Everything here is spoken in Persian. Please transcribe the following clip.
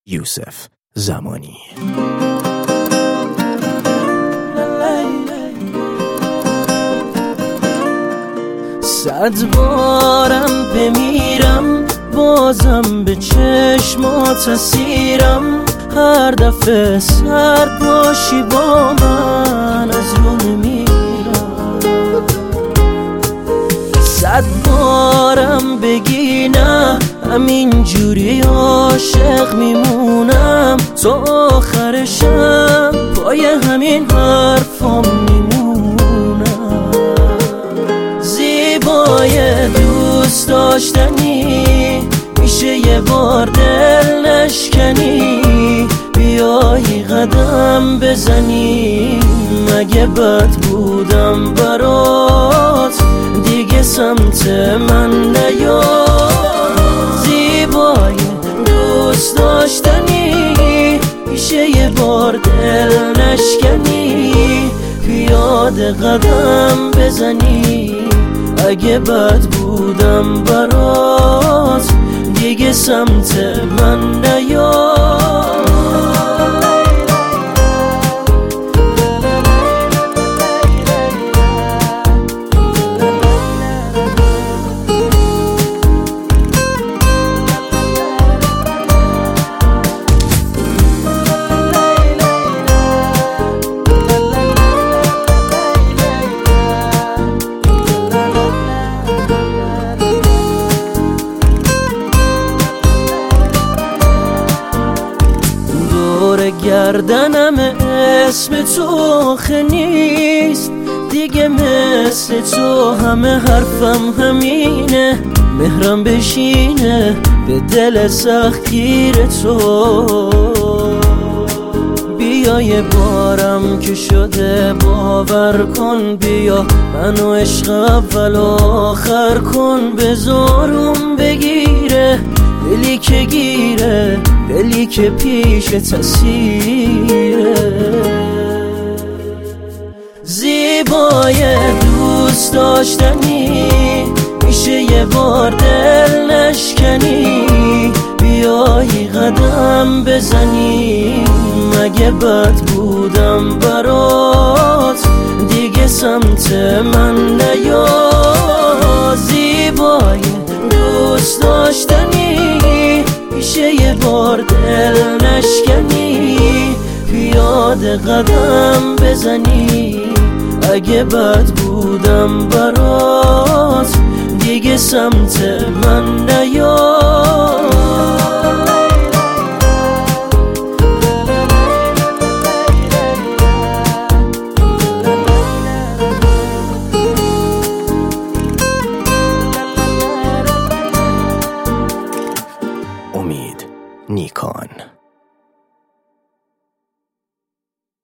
یوسف زمانی. صد بارم بمیرم بازم به چشمات اسیرم، هر دفعه سرد باشی با من از رو نمیرم. صد بارم بگی نه همین جوری عاشق میمونم، تا آخر شب پای همین حرفام میمونم. زیبای دوست داشتنی میشه یه بار دل نشکنی، بیایی قدم بزنی، مگه بد بودم برات دیگه سمت من نیا. زیبای دوست داشتنی میشه یه بار دل نشکنی، پیاده قدم بزنی، اگه بد بودم برات دیگه سمت من نیا. گردنم اسم تو آخه نیست دیگه، مثل تو همه حرفم همینه، مهرم بشینه به دل سختگیر تو. بیا یه بارم که شده باور کن، بیا منو عشق اول آخر کن، بذارم بگیره دلی که گیره، دلی که پیش تسیره. زیبای دوست داشتنی میشه یه بار دل نشکنی، بیایی قدم بزنی، مگه بد بودم برات دیگه سمت من نیا. زیبای دوست داشتنی میشه یه بار دل نشکنی، پیاده قدم بزنی، اگه بد بودم برات دیگه سمت من نیا. امید نیکان.